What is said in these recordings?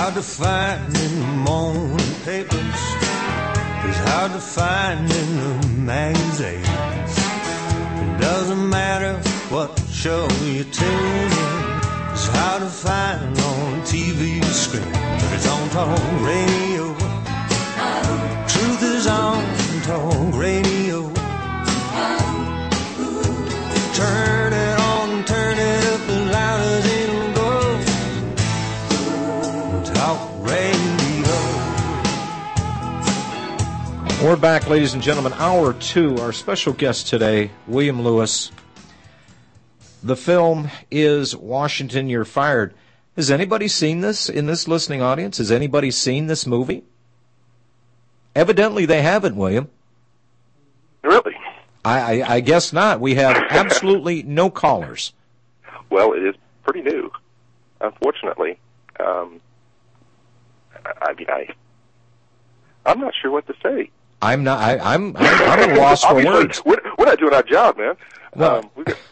hard to find in the morning papers. It's hard to find in the magazines. It doesn't matter what show you tune in. It's hard to find on TV screen. But it's on talk radio. Truth is on talk radio. Turn it on, turn it up as loud as it'll go. Talk radio. We're back, ladies and gentlemen. Hour 2. Our special guest today, William Lewis. The film is Washington, You're Fired. Has anybody seen this in this listening audience? Has anybody seen this movie? Evidently they haven't, William. Really? I guess not. We have absolutely no callers. Well, it is pretty new, unfortunately. I'm not sure what to say. I'm at a loss for words. We're not doing our job, man. Well,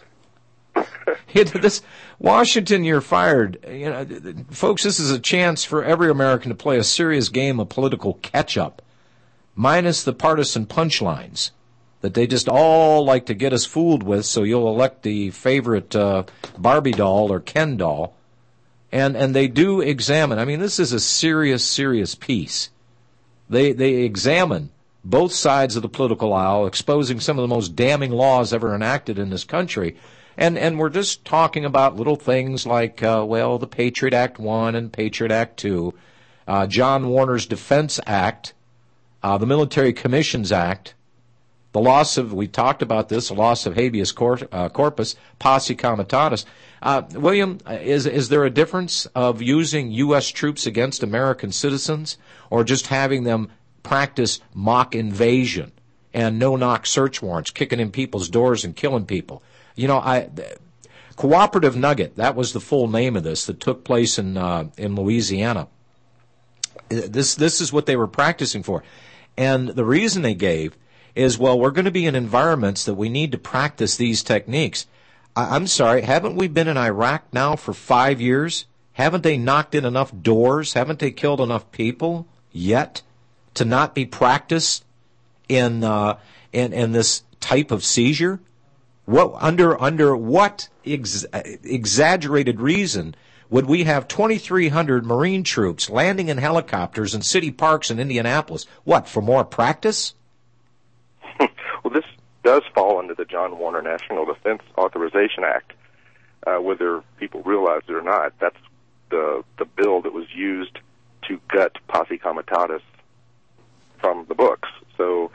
this Washington, You're Fired. You know, folks, this is a chance for every American to play a serious game of political catch-up, minus the partisan punchlines that they just all like to get us fooled with, so you'll elect the favorite Barbie doll or Ken doll. And they do examine. I mean, this is a serious piece. They examine both sides of the political aisle, exposing some of the most damning laws ever enacted in this country. And we're just talking about little things like, the Patriot Act 1 and Patriot Act 2, John Warner's Defense Act, the Military Commissions Act, the loss of, we talked about this, the loss of habeas corpus, posse comitatus. William, is there a difference of using U.S. troops against American citizens or just having them practice mock invasion and no-knock search warrants, kicking in people's doors and killing people? You know, Cooperative Nugget, that was the full name of this, that took place in Louisiana. This is what they were practicing for. And the reason they gave is, well, we're going to be in environments that we need to practice these techniques. I'm sorry, haven't we been in Iraq now for 5 years? Haven't they knocked in enough doors? Haven't they killed enough people yet to not be practiced in this type of seizure? What under what exaggerated reason would we have 2,300 Marine troops landing in helicopters in city parks in Indianapolis? What, for more practice? Well, this does fall under the John Warner National Defense Authorization Act, whether people realize it or not. That's the bill that was used to gut posse comitatus from the books. So,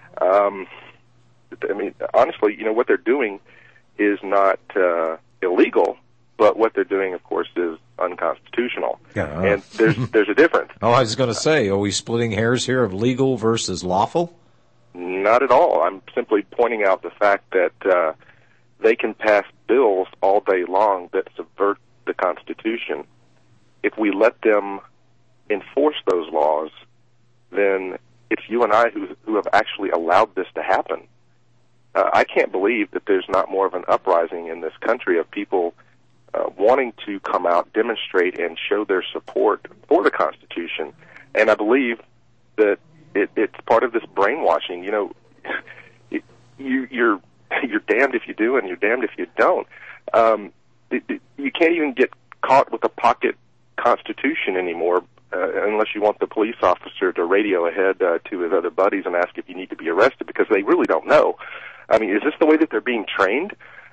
I mean, honestly, you know, what they're doing is not illegal, but what they're doing, of course, is unconstitutional. Yeah. And there's a difference. Oh, I was going to say, are we splitting hairs here of legal versus lawful? Not at all. I'm simply pointing out the fact that they can pass bills all day long that subvert the Constitution. If we let them enforce those laws, then it's you and I who have actually allowed this to happen. I can't believe that there's not more of an uprising in this country of people wanting to come out, demonstrate, and show their support for the Constitution. And I believe that it's part of this brainwashing. You know, you're damned if you do and you're damned if you don't. You can't even get caught with a pocket Constitution anymore unless you want the police officer to radio ahead to his other buddies and ask if you need to be arrested, because they really don't know. I mean, is this the way that they're being trained?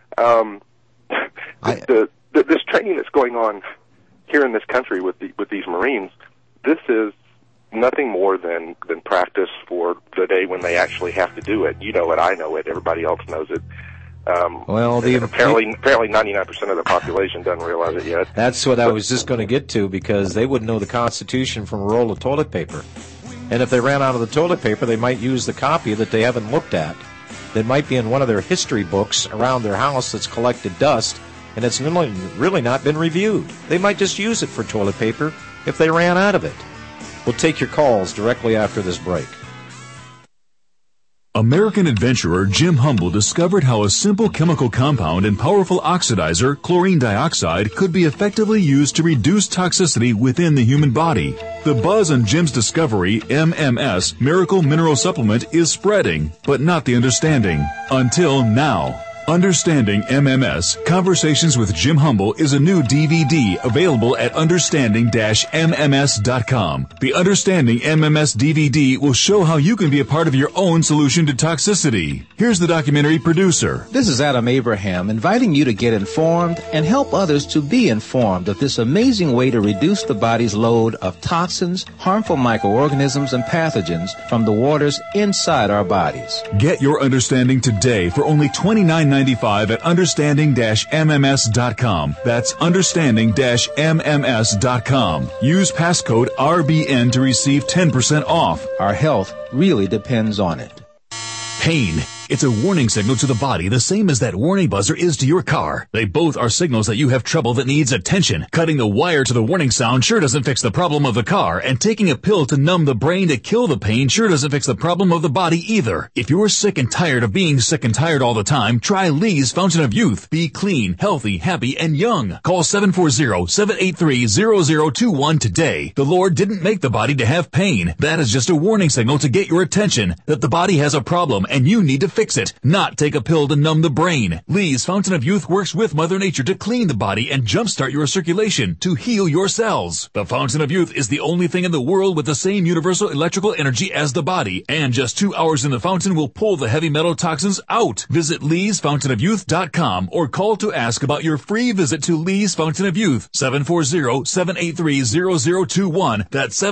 This training that's going on here in this country with these Marines, this is nothing more than practice for the day when they actually have to do it. You know it, I know it, everybody else knows it. Apparently 99% of the population doesn't realize it yet. That's what I was just going to get to, because they wouldn't know the Constitution from a roll of toilet paper. And if they ran out of the toilet paper, they might use the copy that they haven't looked at. That might be in one of their history books around their house that's collected dust, and it's really not been reviewed. They might just use it for toilet paper if they ran out of it. We'll take your calls directly after this break. American adventurer Jim Humble discovered how a simple chemical compound and powerful oxidizer, chlorine dioxide, could be effectively used to reduce toxicity within the human body. The buzz on Jim's discovery, MMS, Miracle Mineral Supplement, is spreading, but not the understanding. Until now. Understanding MMS, Conversations with Jim Humble is a new DVD available at understanding-mms.com. The Understanding MMS DVD will show how you can be a part of your own solution to toxicity. Here's the documentary producer. This is Adam Abraham, inviting you to get informed and help others to be informed of this amazing way to reduce the body's load of toxins, harmful microorganisms, and pathogens from the waters inside our bodies. Get your understanding today for only $29.95 at understanding-mms.com. That's understanding-mms.com. Use passcode RBN to receive 10% off. Our health really depends on it. Pain. It's a warning signal to the body, the same as that warning buzzer is to your car. They both are signals that you have trouble that needs attention. Cutting the wire to the warning sound sure doesn't fix the problem of the car, and taking a pill to numb the brain to kill the pain sure doesn't fix the problem of the body either. If you're sick and tired of being sick and tired all the time, try Lee's Fountain of Youth. Be clean, healthy, happy, and young. Call 740-783-0021 today. The Lord didn't make the body to have pain. That is just a warning signal to get your attention that the body has a problem and you need to fix it, not take a pill to numb the brain. Lee's Fountain of Youth works with Mother Nature to clean the body and jumpstart your circulation to heal your cells. The Fountain of Youth is the only thing in the world with the same universal electrical energy as the body, and just 2 hours in the fountain will pull the heavy metal toxins out. Visit leesfountainofyouth.com or call to ask about your free visit to Lee's Fountain of Youth. 740-783-0021. That's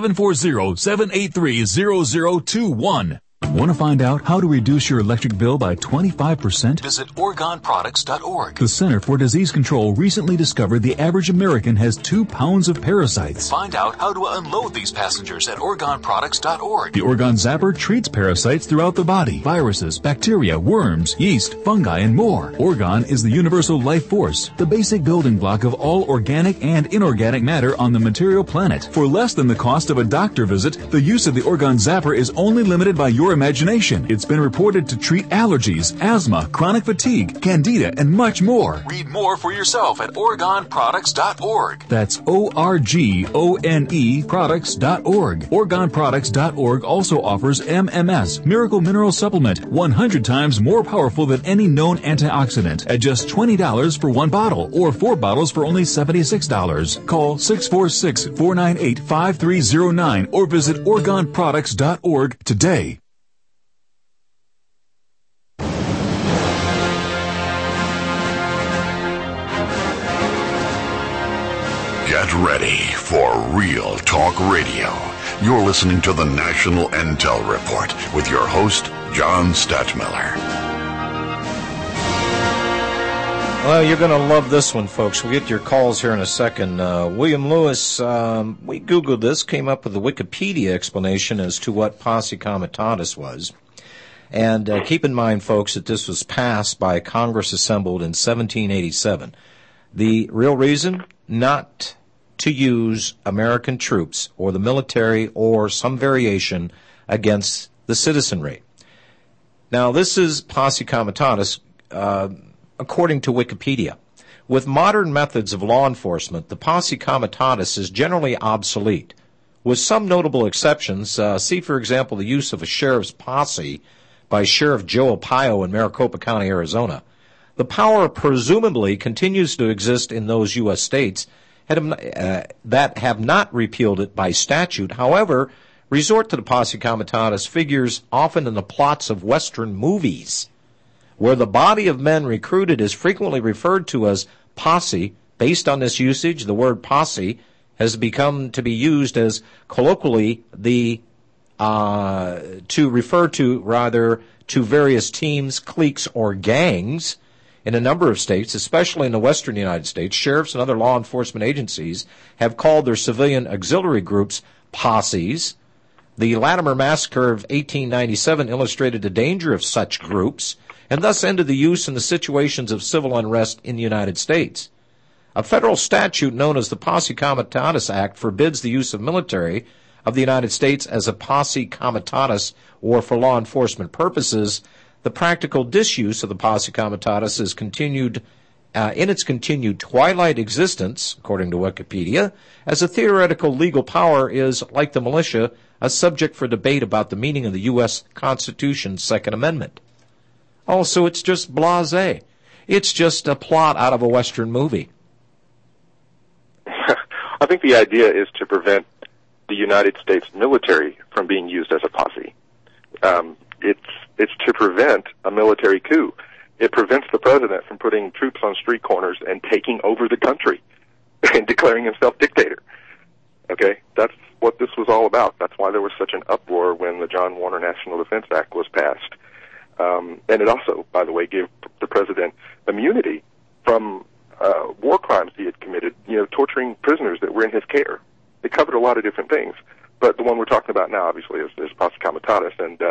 740-783-0021. Want to find out how to reduce your electric bill by 25%? Visit OrgonProducts.org. The Center for Disease Control recently discovered the average American has 2 pounds of parasites. Find out how to unload these passengers at OrgonProducts.org. The Orgon Zapper treats parasites throughout the body. Viruses, bacteria, worms, yeast, fungi, and more. Orgon is the universal life force, the basic building block of all organic and inorganic matter on the material planet. For less than the cost of a doctor visit, the use of the Orgon Zapper is only limited by your imagination. It's been reported to treat allergies, asthma, chronic fatigue, candida, and much more. Read more for yourself at OrgonProducts.org. That's ORGONE products.org. OrgonProducts.org also offers MMS, Miracle Mineral Supplement, 100 times more powerful than any known antioxidant, at just $20 for 1 bottle, or 4 bottles for only $76. Call 646-498-5309 or visit OrgonProducts.org today. Get ready for Real Talk Radio. You're listening to the National Intel Report with your host, John Stadtmiller. Well, you're going to love this one, folks. We'll get to your calls here in a second. William Lewis, we Googled this, came up with the Wikipedia explanation as to what Posse Comitatus was. And keep in mind, folks, that this was passed by a Congress assembled in 1787. The real reason? Not to use American troops or the military or some variation against the citizenry. Now, this is Posse Comitatus, according to Wikipedia. With modern methods of law enforcement, the Posse Comitatus is generally obsolete. With some notable exceptions, see, for example, the use of a sheriff's posse by Sheriff Joe Arpaio in Maricopa County, Arizona. The power presumably continues to exist in those U.S. states that have not repealed it by statute. However, resort to the Posse Comitatus figures often in the plots of Western movies, where the body of men recruited is frequently referred to as posse. Based on this usage, the word posse has become to be used as colloquially to refer to various teams, cliques, or gangs. In a number of states, especially in the western United States, sheriffs and other law enforcement agencies have called their civilian auxiliary groups posses. The Latimer Massacre of 1897 illustrated the danger of such groups and thus ended the use in the situations of civil unrest in the United States. A federal statute known as the Posse Comitatus Act forbids the use of military of the United States as a posse comitatus or for law enforcement purposes, the practical disuse of the posse comitatus is continued in its continued twilight existence, according to Wikipedia, as a theoretical legal power is, like the militia, a subject for debate about the meaning of the U.S. Constitution's Second Amendment. Also, it's just blasé. It's just a plot out of a Western movie. I think the idea is to prevent the United States military from being used as a posse. It's to prevent a military coup. It prevents the president from putting troops on street corners and taking over the country and declaring himself dictator. Okay? That's what this was all about. That's why there was such an uproar when the John Warner National Defense Act was passed. And it also, by the way, gave the president immunity from war crimes he had committed, torturing prisoners that were in his care. It covered a lot of different things. But the one we're talking about now, obviously, is posse comitatus. And,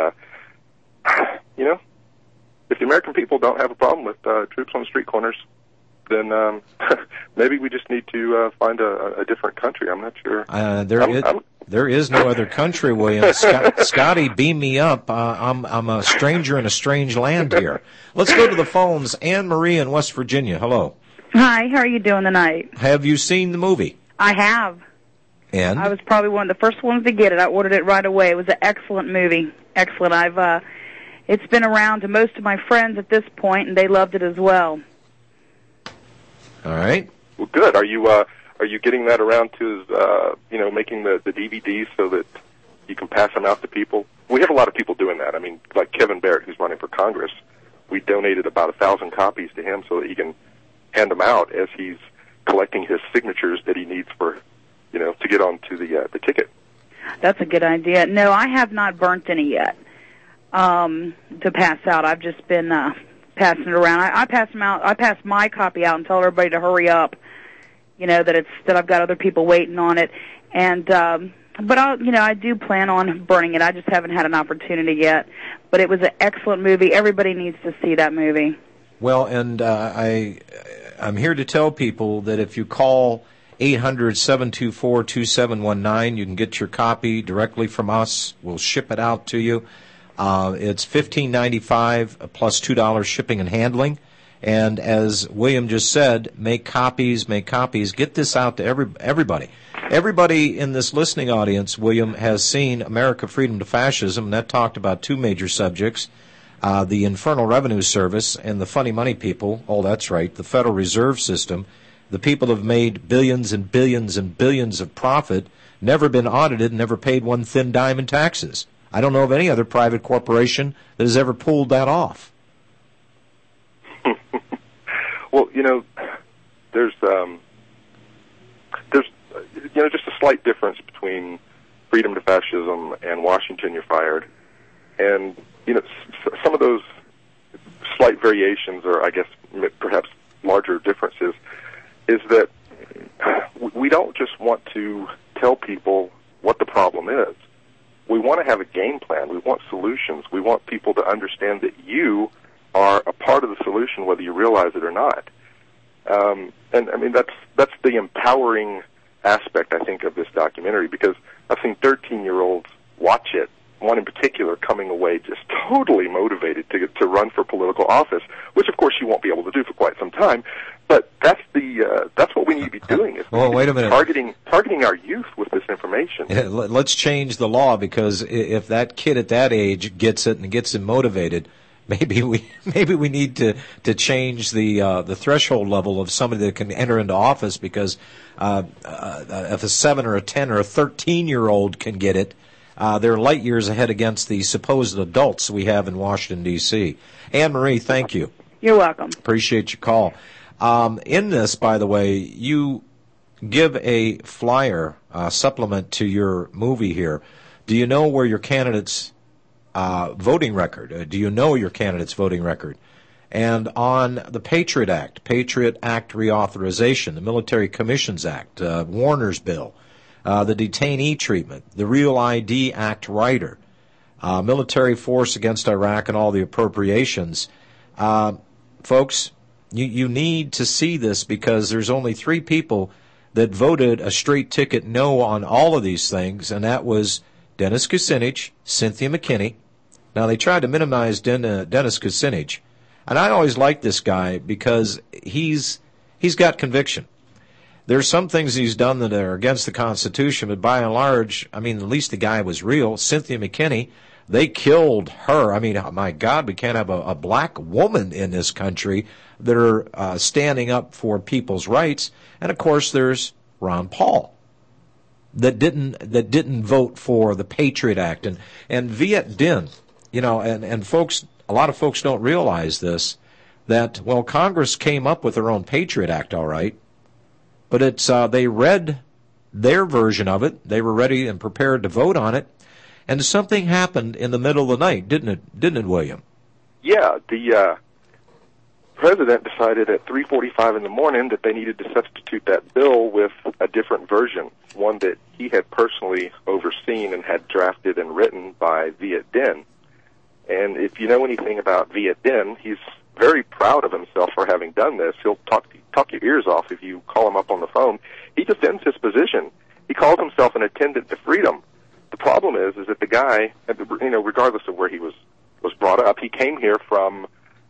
if the American people don't have a problem with troops on street corners, then maybe we just need to find a different country. I'm not sure. There is no other country, William. Scotty, beam me up. I'm a stranger in a strange land here. Let's go to the phones. Anne Marie in West Virginia. Hello. Hi, how are you doing tonight? Have you seen the movie? I have. And? I was probably one of the first ones to get it. I ordered it right away. It was an excellent movie. Excellent. It's been around to most of my friends at this point, and they loved it as well. All right. Well, good. Are you getting that around to making the DVDs so that you can pass them out to people? We have a lot of people doing that. I mean, like Kevin Barrett, who's running for Congress, we donated about 1,000 copies to him so that he can hand them out as he's collecting his signatures that he needs for, to get onto the ticket. That's a good idea. No, I have not burnt any yet to pass out. I've just been passing it around. I pass them out. I pass my copy out and tell everybody to hurry up. That I've got other people waiting on it, and but I do plan on burning it. I just haven't had an opportunity yet. But it was an excellent movie. Everybody needs to see that movie. Well, and I'm here to tell people that if you call 800-724-2719, you can get your copy directly from us. We'll ship it out to you. It's $15.95 plus $2 shipping and handling. And as William just said, make copies. Get this out to everybody. Everybody in this listening audience, William, has seen America Freedom to Fascism, and that talked about two major subjects, the Infernal Revenue Service and the funny money people. Oh, that's right, the Federal Reserve System. The people have made billions and billions and billions of profit, never been audited, never paid one thin dime in taxes. I don't know of any other private corporation that has ever pulled that off. Well, there's just a slight difference between Freedom to Fascism and Washington You're Fired. And, some of those slight variations, or I guess perhaps larger differences, is that we don't just want to tell people what the problem is. We want to have a game plan. We want solutions. We want people to understand that you are a part of the solution, whether you realize it or not. And I mean, that's the empowering aspect, I think, of this documentary, because I've seen 13-year-olds watch it, one in particular coming away just totally motivated to run for political office, which of course you won't be able to do for quite some time. But that's what we need to be doing. Is wait a minute. Targeting our youth with this information. Let's change the law, because if that kid at that age gets it and gets him motivated, maybe we need to change the threshold level of somebody that can enter into office, because if a 7 or a 10 or a 13-year-old can get it, they're light years ahead against the supposed adults we have in Washington, D.C. Anne Marie, thank you. You're welcome. Appreciate your call. In this, by the way, you give a flyer supplement to your movie here. Do you know where your candidate's voting record? Do you know your candidate's voting record? And on the Patriot Act Reauthorization, the Military Commissions Act, Warner's Bill, the detainee treatment, the Real ID Act rider, military force against Iraq, and all the appropriations. Folks, you need to see this, because there's only 3 people that voted a straight ticket no on all of these things, and that was Dennis Kucinich, Cynthia McKinney. Now, they tried to minimize Dennis Kucinich, and I always liked this guy because he's got conviction. There's some things he's done that are against the Constitution, but by and large, I mean, at least the guy was real. Cynthia McKinney, they killed her. I mean, my God, we can't have a black woman in this country that are standing up for people's rights. And, of course, there's Ron Paul that didn't vote for the Patriot Act. And Viet Dinh, you know, and folks, a lot of folks don't realize this, that, well, Congress came up with their own Patriot Act, all right, but it's they read their version of it. They were ready and prepared to vote on it, and something happened in the middle of the night, didn't it, William? Yeah, the president decided at 3:45 in the morning that they needed to substitute that bill with a different version, one that he had personally overseen and had drafted and written by Viet Dinh. And if you know anything about Viet Dinh, he's very proud of himself for having done this. He'll talk your ears off if you call him up on the phone. He defends his position. He calls himself an attendant to freedom. The problem is that the guy, you know, regardless of where he was brought up, he came here from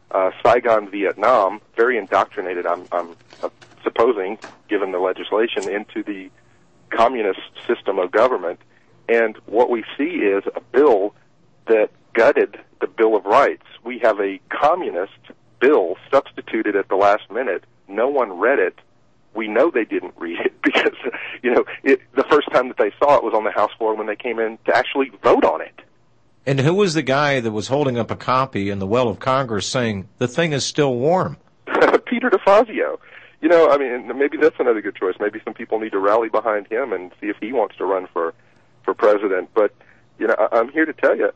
Saigon, Vietnam, very indoctrinated, I'm supposing, given the legislation, into the communist system of government. And what we see is a bill that gutted the Bill of Rights. We have a communist bill substituted at the last minute. No one read it. We know they didn't read it because, you know, the first time that they saw it was on the House floor when they came in to actually vote on it. And who was the guy that was holding up a copy in the well of Congress saying, the thing is still warm? Peter DeFazio. You know, I mean, maybe that's another good choice. Maybe some people need to rally behind him and see if he wants to run for president. But, you know, I'm here to tell you,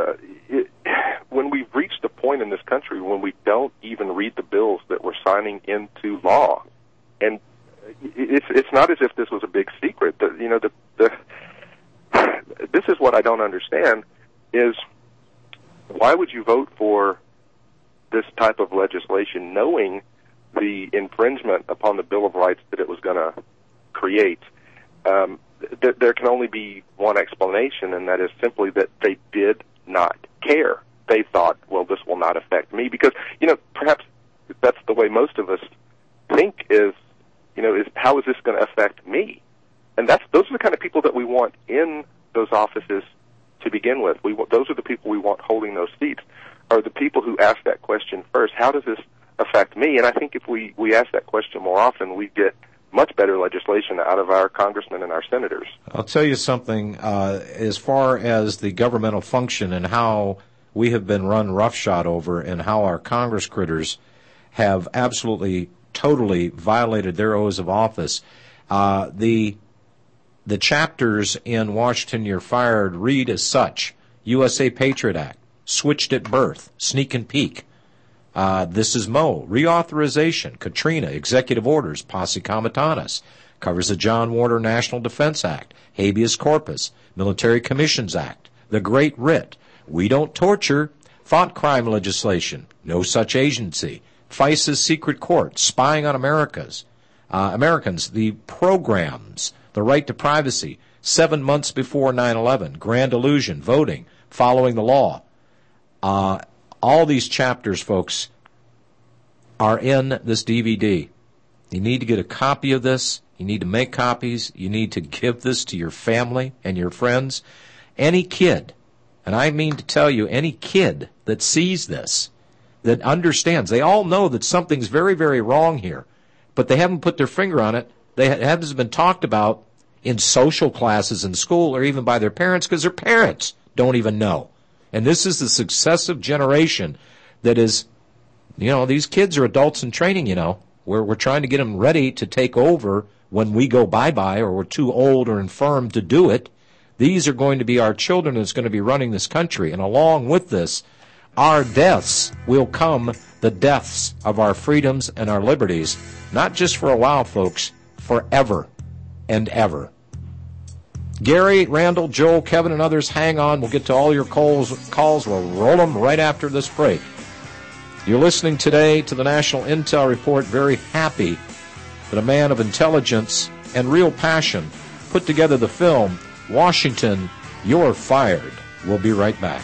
when we've reached the point in this country when we don't even read the bills that we're signing into law, and it's not as if this was a big secret. You know, this is what I don't understand is why would you vote for this type of legislation knowing the infringement upon the Bill of Rights that it was going to create? There can only be one explanation, and that is simply that they did not care. They thought, well, this will not affect me, because, you know, perhaps that's the way most of us think is, you know, is how is this going to affect me? And those are the kind of people that we want in those offices to begin with. Those are the people we want holding those seats, are the people who ask that question first. How does this affect me? And I think if we ask that question more often, we get much better legislation out of our congressmen and our senators. I'll tell you something, as far as the governmental function and how we have been run roughshod over and how our Congress critters have absolutely, totally violated their oaths of office. The chapters in Washington You're Fired read as such: USA Patriot Act, switched at birth, sneak and peek. This is Mo, reauthorization, Katrina, executive orders, posse comitatus, covers the John Warner National Defense Act, habeas corpus, Military Commissions Act, the Great Writ, we don't torture, thought crime legislation, no such agency, FISA's secret court, spying on Americans, the programs, the right to privacy, 7 months before 9/11, grand illusion, voting, following the law. All these chapters, folks, are in this DVD. You need to get a copy of this. You need to make copies. You need to give this to your family and your friends. Any kid, and I mean to tell you, any kid that sees this, that understands, they all know that something's very, very wrong here, but they haven't put their finger on it. It hasn't been talked about in social classes in school or even by their parents, because their parents don't even know. And this is the successive generation that is, you know, these kids are adults in training, you know. We're trying to get them ready to take over when we go bye-bye or we're too old or infirm to do it. These are going to be our children that's going to be running this country. And along with this, our deaths will come, the deaths of our freedoms and our liberties, not just for a while, folks, forever and ever. Gary, Randall, Joel, Kevin, and others, hang on. We'll get to all your calls. We'll roll them right after this break. You're listening today to the National Intel Report. Very happy that a man of intelligence and real passion put together the film Washington, You're Fired. We'll be right back.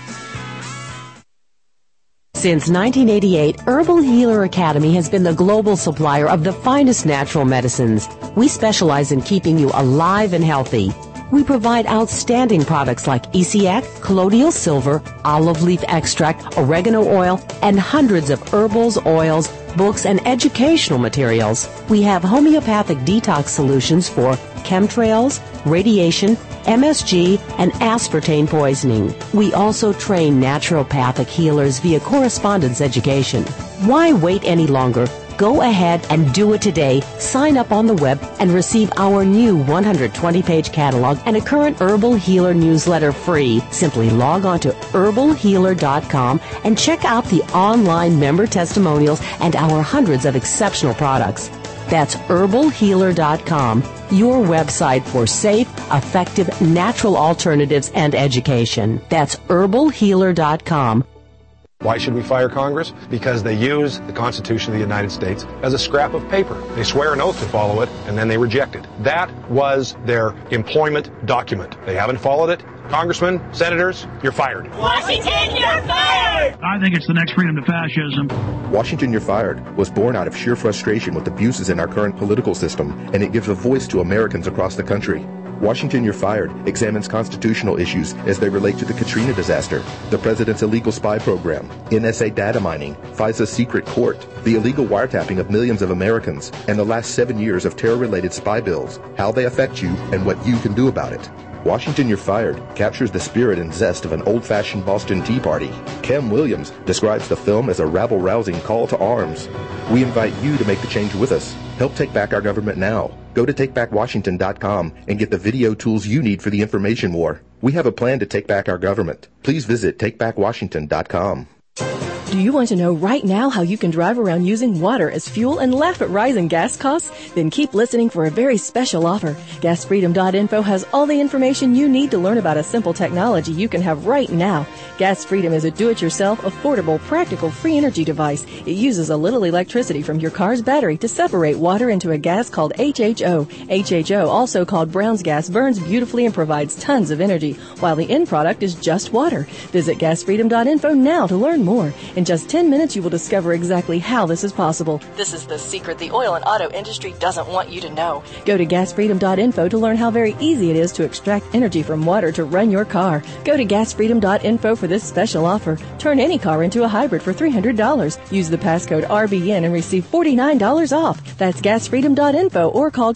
Since 1988, Herbal Healer Academy has been the global supplier of the finest natural medicines. We specialize in keeping you alive and healthy. We provide outstanding products like Essiac, colloidal silver, olive leaf extract, oregano oil, and hundreds of herbals, oils, books, and educational materials. We have homeopathic detox solutions for chemtrails, radiation, MSG, and aspartame poisoning. We also train naturopathic healers via correspondence education. Why wait any longer? Go ahead and do it today. Sign up on the web and receive our new 120-page catalog and a current Herbal Healer newsletter free. Simply log on to herbalhealer.com and check out the online member testimonials and our hundreds of exceptional products. That's herbalhealer.com, your website for safe, effective, natural alternatives and education. That's herbalhealer.com. Why should we fire Congress? Because they use the Constitution of the United States as a scrap of paper. They swear an oath to follow it, and then they reject it. That was their employment document. They haven't followed it. Congressmen, senators, you're fired. Washington, you're fired! I think it's the next freedom to fascism. Washington, You're Fired was born out of sheer frustration with abuses in our current political system, and it gives a voice to Americans across the country. Washington, You're Fired examines constitutional issues as they relate to the Katrina disaster, the president's illegal spy program, NSA data mining, FISA's secret court, the illegal wiretapping of millions of Americans, and the last 7 years of terror-related spy bills, how they affect you, and what you can do about it. Washington, You're Fired captures the spirit and zest of an old-fashioned Boston Tea Party. Kem Williams describes the film as a rabble-rousing call to arms. We invite you to make the change with us. Help take back our government now. Go to takebackwashington.com and get the video tools you need for the information war. We have a plan to take back our government. Please visit takebackwashington.com. Do you want to know right now how you can drive around using water as fuel and laugh at rising gas costs? Then keep listening for a very special offer. GasFreedom.info has all the information you need to learn about a simple technology you can have right now. Gas Freedom is a do-it-yourself, affordable, practical, free energy device. It uses a little electricity from your car's battery to separate water into a gas called HHO. HHO, also called Brown's gas, burns beautifully and provides tons of energy, while the end product is just water. Visit GasFreedom.info now to learn more. In just 10 minutes, you will discover exactly how this is possible. This is the secret the oil and auto industry doesn't want you to know. Go to gasfreedom.info to learn how very easy it is to extract energy from water to run your car. Go to gasfreedom.info for this special offer. Turn any car into a hybrid for $300. Use the passcode RBN and receive $49 off. That's gasfreedom.info or call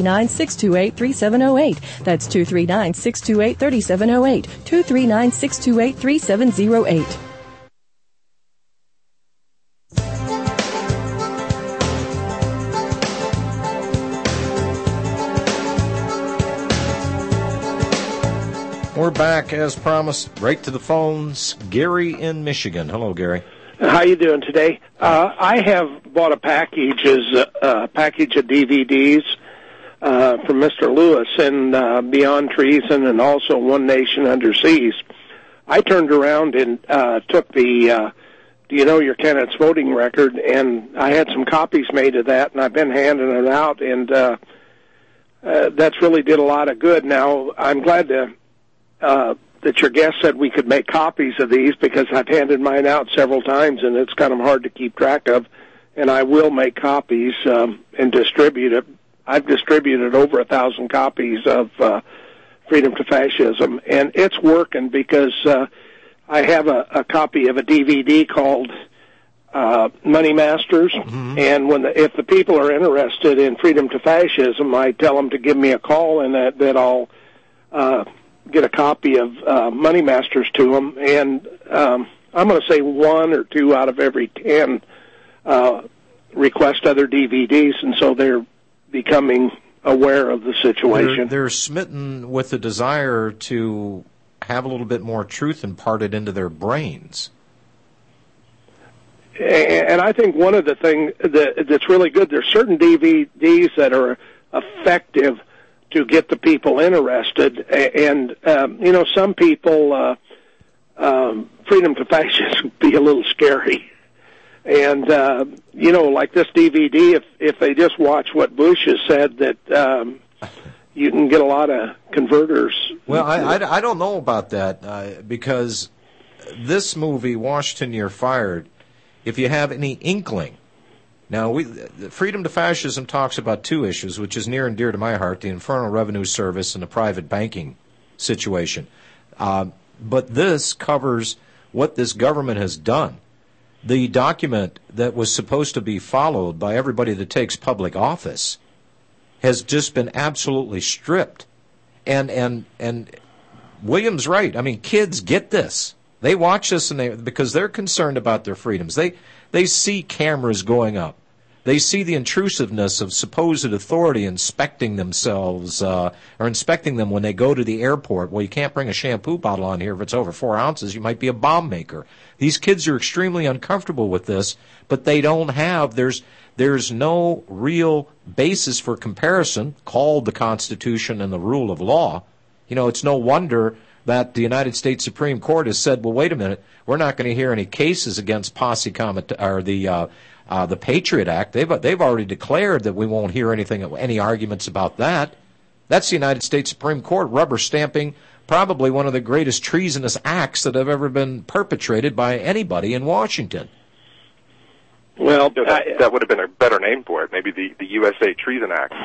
239-628-3708. That's 239-628-3708. 239-628-3708. We're back, as promised, right to the phones. Gary in Michigan. Hello, Gary. How you doing today? I have bought a package of DVDs from Mr. Lewis and Beyond Treason and also One Nation Under Siege. I turned around and took the Do You Know Your Tenant's Voting Record, and I had some copies made of that, and I've been handing it out, and that's really did a lot of good. Now, I'm glad that your guest said we could make copies of these, because I've handed mine out several times and it's kind of hard to keep track of, and I will make copies and distribute it. I've distributed over 1,000 copies of Freedom to Fascism, and it's working because I have a copy of a DVD called Money Masters, and if the people are interested in Freedom to Fascism, I tell them to give me a call, and that I'll get a copy of Money Masters to them, and I'm going to say 1 or 2 out of every 10 request other DVDs, and so they're becoming aware of the situation. They're smitten with the desire to have a little bit more truth imparted into their brains. And I think one of the things that's really good, there's certain DVDs that are effective to get the people interested, and some people, Freedom to Fascism be a little scary. And, like this DVD, if they just watch what Bush has said, that you can get a lot of converters. Well, I don't know about that, because this movie, Washington, You're Fired, if you have any inkling. Now, Freedom to Fascism talks about two issues, which is near and dear to my heart, the Internal Revenue Service and the private banking situation. But this covers what this government has done. The document that was supposed to be followed by everybody that takes public office has just been absolutely stripped. And William's right. I mean, kids get this. They watch this because they're concerned about their freedoms. They see cameras going up. They see the intrusiveness of supposed authority inspecting themselves or inspecting them when they go to the airport. Well, you can't bring a shampoo bottle on here if it's over 4 ounces. You might be a bomb maker. These kids are extremely uncomfortable with this, but they don't have, there's no real basis for comparison called the Constitution and the rule of law. It's no wonder that the United States Supreme Court has said, well, wait a minute, we're not going to hear any cases against posse or the Patriot Act. They've already declared that we won't hear any arguments about that. That's the United States Supreme Court rubber stamping probably one of the greatest treasonous acts that have ever been perpetrated by anybody in Washington. Well, that would have been a better name for it. Maybe the USA Treason Act.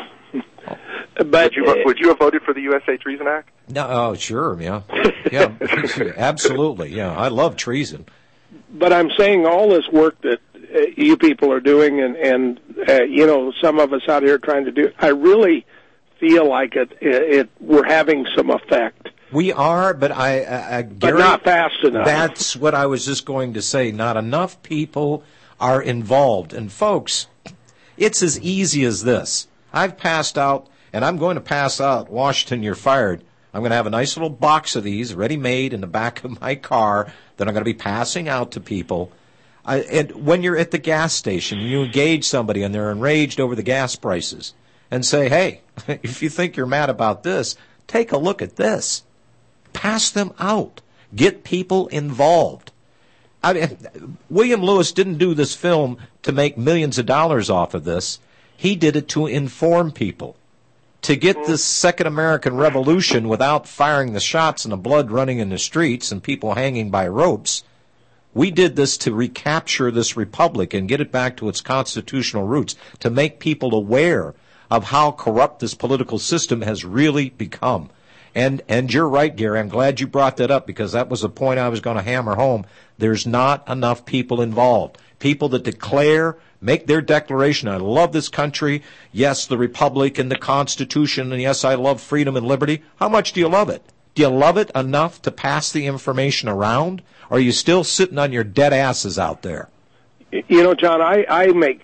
But would you have voted for the USA Treason Act? No, oh, sure, yeah, yeah, absolutely, yeah. I love treason. But I'm saying all this work that you people are doing, and some of us out here trying to do, I really feel like we're having some effect. We are, but but not fast enough. That's what I was just going to say. Not enough people are involved. And folks, it's as easy as this. I've passed out, and I'm going to pass out Washington, You're Fired. I'm going to have a nice little box of these ready-made in the back of my car that I'm going to be passing out to people. And when you're at the gas station, you engage somebody and they're enraged over the gas prices and say, hey, if you think you're mad about this, take a look at this. Pass them out. Get people involved. I mean, William Lewis didn't do this film to make millions of dollars off of this. He did it to inform people, to get this Second American Revolution without firing the shots and the blood running in the streets and people hanging by ropes. We did this to recapture this republic and get it back to its constitutional roots, to make people aware of how corrupt this political system has really become. And you're right, Gary. I'm glad you brought that up, because that was the point I was going to hammer home. There's not enough people involved. People that declare, make their declaration, I love this country, yes, the republic and the Constitution, and yes, I love freedom and liberty. How much do you love it? Do you love it enough to pass the information around? Or are you still sitting on your dead asses out there? John, I make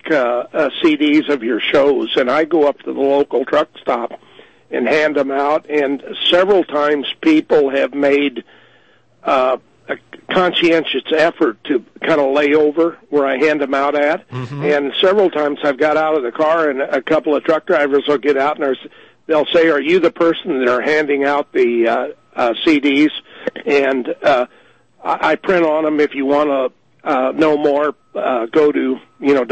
CDs of your shows, and I go up to the local truck stop and hand them out, and several times people have made a conscientious effort to kind of lay over where I hand them out at, and several times I've got out of the car, and a couple of truck drivers will get out, and they'll say, are you the person that are handing out the CDs? And I print on them. If you want to know more, go to your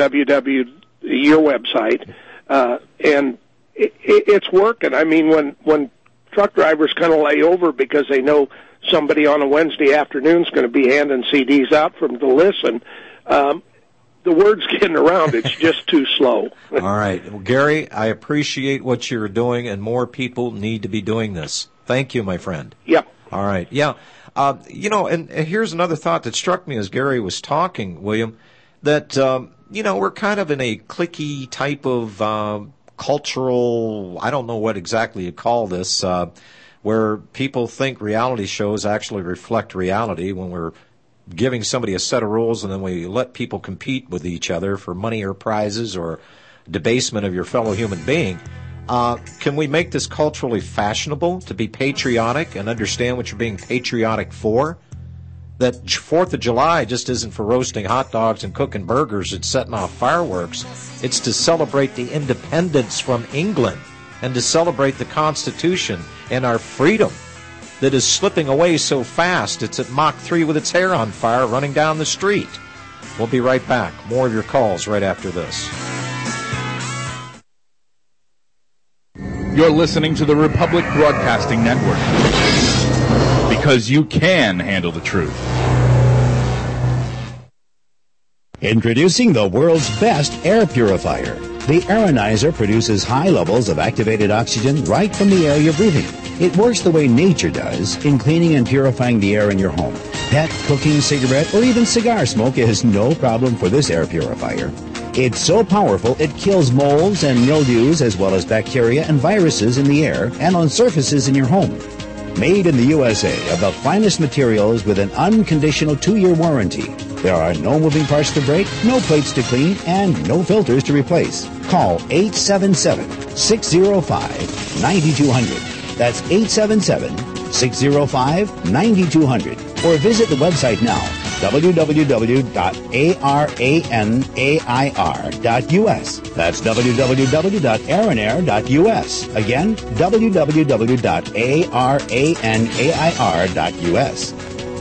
website, and it's working. I mean, when truck drivers kind of lay over because they know somebody on a Wednesday afternoon is going to be handing CDs out for them to listen, the word's getting around. It's just too slow. All right. Well, Gary, I appreciate what you're doing, and more people need to be doing this. Thank you, my friend. Yep. All right. Yeah. And here's another thought that struck me as Gary was talking, William, that, we're kind of in a cliquey type of cultural, I don't know what exactly you call this, where people think reality shows actually reflect reality when we're giving somebody a set of rules and then we let people compete with each other for money or prizes or debasement of your fellow human being. Can we make this culturally fashionable to be patriotic and understand what you're being patriotic for? That 4th of July just isn't for roasting hot dogs and cooking burgers and setting off fireworks. It's to celebrate the independence from England and to celebrate the Constitution and our freedom that is slipping away so fast it's at Mach 3 with its hair on fire running down the street. We'll be right back. More of your calls right after this. You're listening to the Republic Broadcasting Network, because you can handle the truth. Introducing the world's best air purifier. The Aeronizer produces high levels of activated oxygen right from the air you're breathing. It works the way nature does in cleaning and purifying the air in your home. Pet, cooking, cigarette, or even cigar smoke is no problem for this air purifier. It's so powerful it kills molds and mildews as well as bacteria and viruses in the air and on surfaces in your home. Made in the USA of the finest materials with an unconditional 2-year warranty. There are no moving parts to break, no plates to clean, and no filters to replace. Call 877-605-9200. That's 877-605-9200. Or visit the website now, www.aranair.us. That's www.aranair.us. Again, www.aranair.us.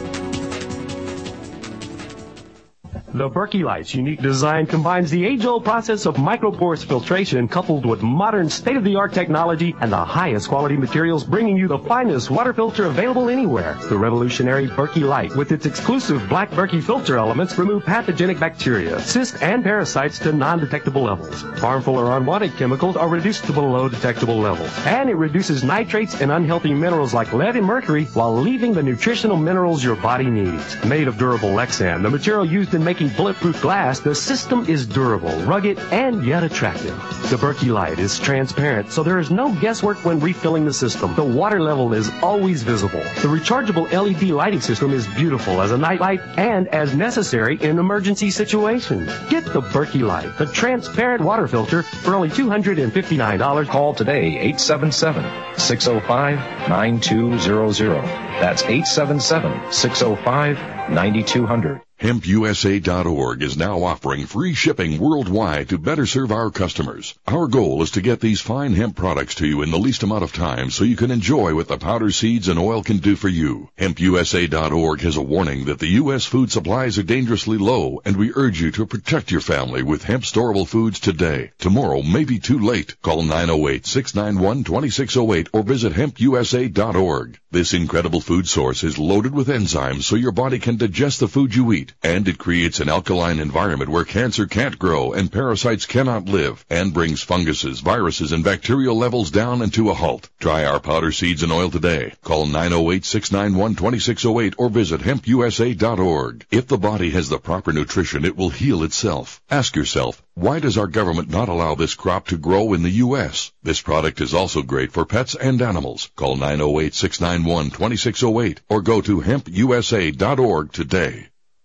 The Berkey Light's unique design combines the age-old process of microporous filtration coupled with modern state-of-the-art technology and the highest quality materials, bringing you the finest water filter available anywhere. The revolutionary Berkey Light, with its exclusive black Berkey filter elements, remove pathogenic bacteria, cysts, and parasites to non-detectable levels. Harmful or unwanted chemicals are reduced to below detectable levels. And it reduces nitrates and unhealthy minerals like lead and mercury while leaving the nutritional minerals your body needs. Made of durable Lexan, the material used in making bulletproof glass, the system is durable, rugged, and yet attractive. The Berkey Light is transparent, so there is no guesswork when refilling the system. The water level is always visible. The rechargeable LED lighting system is beautiful as a night light and as necessary in emergency situations. Get the Berkey Light, the transparent water filter, for only $259. Call today, 877-605-9200. That's 877-605-9200. HempUSA.org is now offering free shipping worldwide to better serve our customers. Our goal is to get these fine hemp products to you in the least amount of time so you can enjoy what the powder, seeds, and oil can do for you. HempUSA.org has a warning that the U.S. food supplies are dangerously low, and we urge you to protect your family with hemp storable foods today. Tomorrow may be too late. Call 908-691-2608 or visit HempUSA.org. This incredible food source is loaded with enzymes so your body can digest the food you eat. And it creates an alkaline environment where cancer can't grow and parasites cannot live, and brings funguses, viruses, and bacterial levels down and to a halt. Try our powder, seeds, and oil today. Call 908-691-2608 or visit HempUSA.org. If the body has the proper nutrition, it will heal itself. Ask yourself, why does our government not allow this crop to grow in the U.S.? This product is also great for pets and animals. Call 908-691-2608 or go to HempUSA.org today.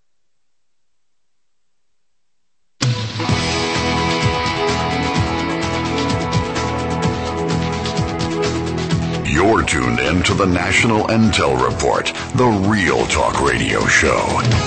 You're tuned in to the National Intel Report, the Real Talk Radio Show.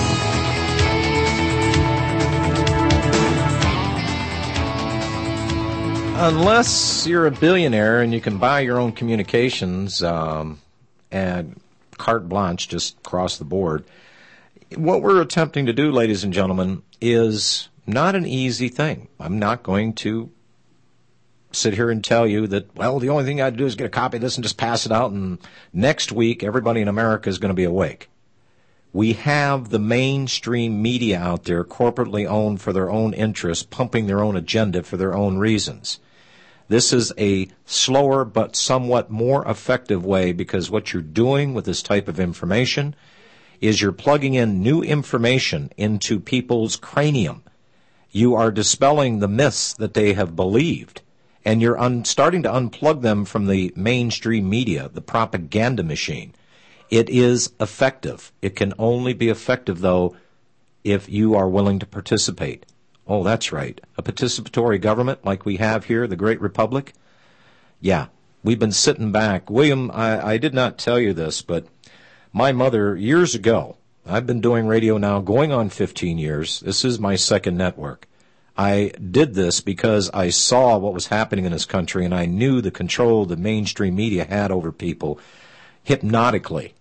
Unless you're a billionaire and you can buy your own communications and carte blanche just across the board, what we're attempting to do, ladies and gentlemen, is not an easy thing. I'm not going to sit here and tell you that, well, the only thing I have to do is get a copy of this and just pass it out, and next week everybody in America is going to be awake. We have the mainstream media out there, corporately owned for their own interests, pumping their own agenda for their own reasons. This is a slower but somewhat more effective way, because what you're doing with this type of information is you're plugging in new information into people's cranium. You are dispelling the myths that they have believed. And you're starting to unplug them from the mainstream media, the propaganda machine. It is effective. It can only be effective, though, if you are willing to participate. Oh, that's right. A participatory government like we have here, the Great Republic? Yeah, we've been sitting back. William, I did not tell you this, but my mother, years ago, I've been doing radio now going on 15 years. This is my second network. I did this because I saw what was happening in this country, and I knew the control the mainstream media had over people hypnotically.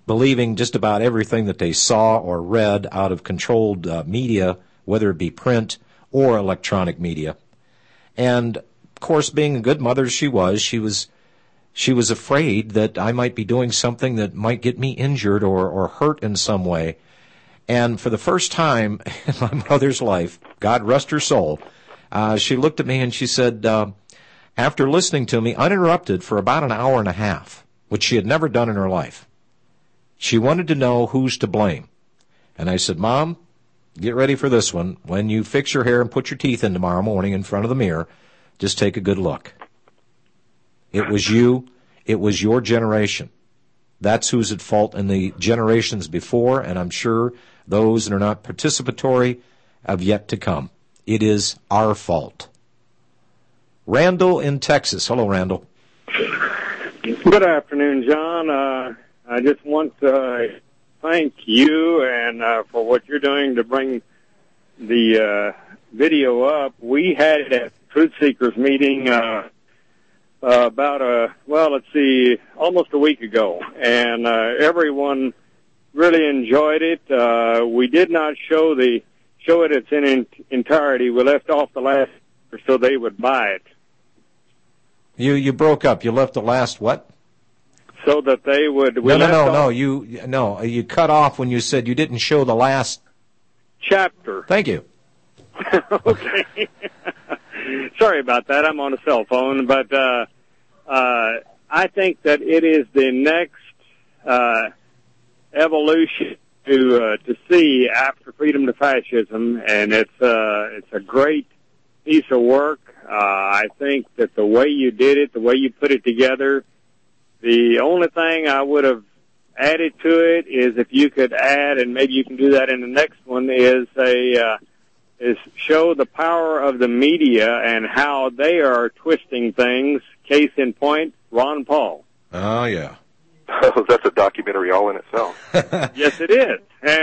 believing just about everything that they saw or read out of controlled media, whether it be print or electronic media. And, of course, being a good mother she was afraid that I might be doing something that might get me injured or hurt in some way. And for the first time in my mother's life, God rest her soul, she looked at me and she said, after listening to me uninterrupted for about an hour and a half, which she had never done in her life, she wanted to know who's to blame. And I said, Mom, get ready for this one. When you fix your hair and put your teeth in tomorrow morning in front of the mirror, just take a good look. It was you. It was your generation. That's who's at fault in the generations before, and I'm sure those that are not participatory have yet to come. It is our fault. Randall in Texas. Hello, Randall. Good afternoon, John. I just want to thank you and for what you're doing to bring the video up. We had it at Truth Seekers meeting about almost a week ago, and everyone really enjoyed it. We did not show it in entirety. We left off the last so they would buy it. You broke up. You left the last what? So that they would. No. You cut off when you said you didn't show the last chapter. Thank you. Okay. Sorry about that. I'm on a cell phone, but I think that it is the next evolution to see after Freedom to Fascism, and it's a great piece of work. I think that the way you did it, the way you put it together. The only thing I would have added to it is if you could add, and maybe you can do that in the next one, is show the power of the media and how they are twisting things. Case in point, Ron Paul. Oh, yeah. That's a documentary all in itself. Yes, it is.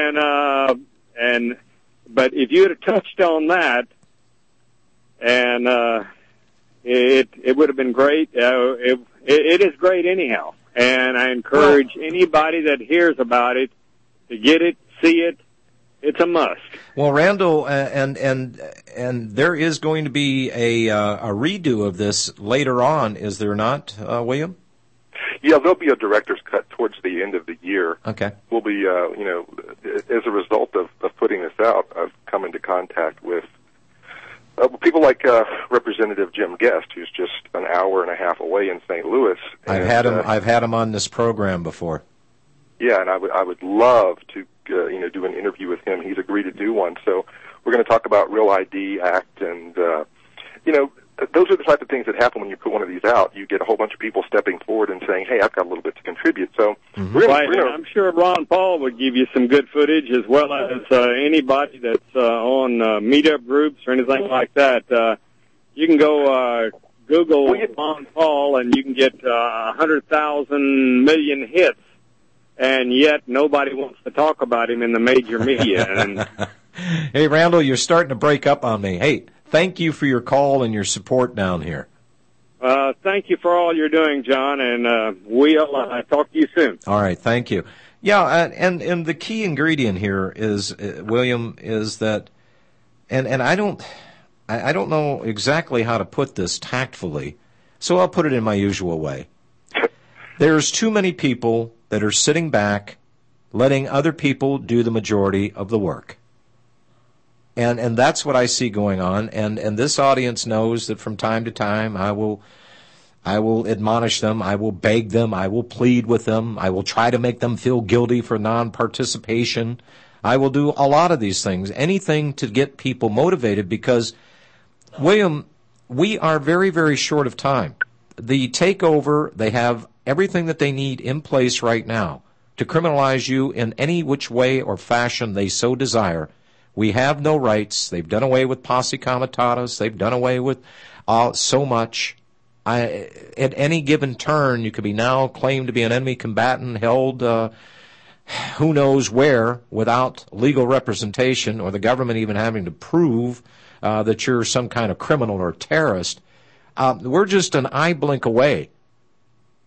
But if you had touched on that, and it would have been great. It is great anyhow, and I encourage anybody that hears about it to get it, see it. It's a must. Well, Randall, and there is going to be a redo of this later on, is there not, William? Yeah, there'll be a director's cut towards the end of the year. Okay. We'll be, as a result of putting this out, I've come into contact with people like Representative Jim Guest, who's just an hour and a half away in St. Louis. I've had him on this program before. Yeah, and I would love to do an interview with him. He's agreed to do one. So we're going to talk about Real ID Act, and those are the type of things that happen when you put one of these out. You get a whole bunch of people stepping forward and saying, "Hey, I've got a little bit to contribute." So I'm sure Ron Paul would give you some good footage, as well as anybody that's on meetup groups or anything like that. You can go Google Ron Paul, and you can get 100,000 million hits, and yet nobody wants to talk about him in the major media. And hey, Randall, you're starting to break up on me. Hey, thank you for your call and your support down here. Thank you for all you're doing, John, and we'll talk to you soon. All right, thank you. Yeah, and the key ingredient here is, William, is that, and I don't know exactly how to put this tactfully, so I'll put it in my usual way. There's too many people that are sitting back, letting other people do the majority of the work. And that's what I see going on, and this audience knows that from time to time I will admonish them, I will beg them, I will plead with them, I will try to make them feel guilty for non-participation. I will do a lot of these things, anything to get people motivated, because, William, we are very, very short of time. The takeover, they have everything that they need in place right now to criminalize you in any which way or fashion they so desire. We have no rights. They've done away with posse comitatus. They've done away with so much. At any given turn, you could be now claimed to be an enemy combatant, held who knows where without legal representation, or the government even having to prove that you're some kind of criminal or terrorist. We're just an eye blink away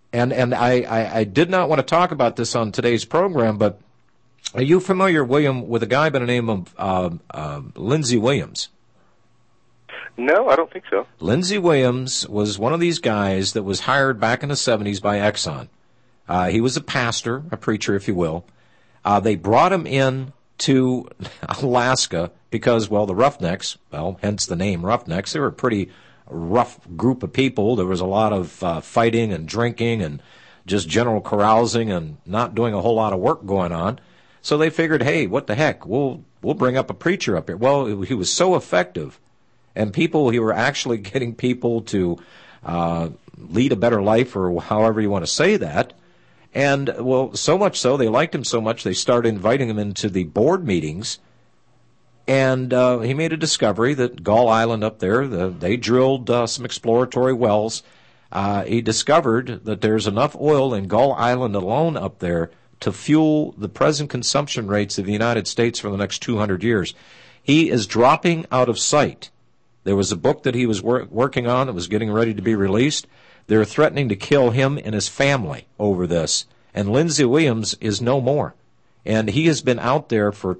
And I did not want to talk about this on today's program, but are you familiar, William, with a guy by the name of Lindsey Williams? No, I don't think so. Lindsey Williams was one of these guys that was hired back in the 70s by Exxon. He was a pastor, a preacher, if you will. They brought him in to Alaska because, well, the Roughnecks, well, hence the name Roughnecks, they were a pretty rough group of people. There was a lot of fighting and drinking and just general carousing and not doing a whole lot of work going on. So they figured, hey, what the heck, we'll bring up a preacher up here. Well, he was so effective, and he were actually getting people to lead a better life, or however you want to say that. And, well, so much so, they liked him so much, they started inviting him into the board meetings. And he made a discovery that Gull Island up there, they drilled some exploratory wells. He discovered that there's enough oil in Gull Island alone up there to fuel the present consumption rates of the United States for the next 200 years. He is dropping out of sight. There was a book that he was working on that was getting ready to be released. They're threatening to kill him and his family over this. And Lindsey Williams is no more. And he has been out there for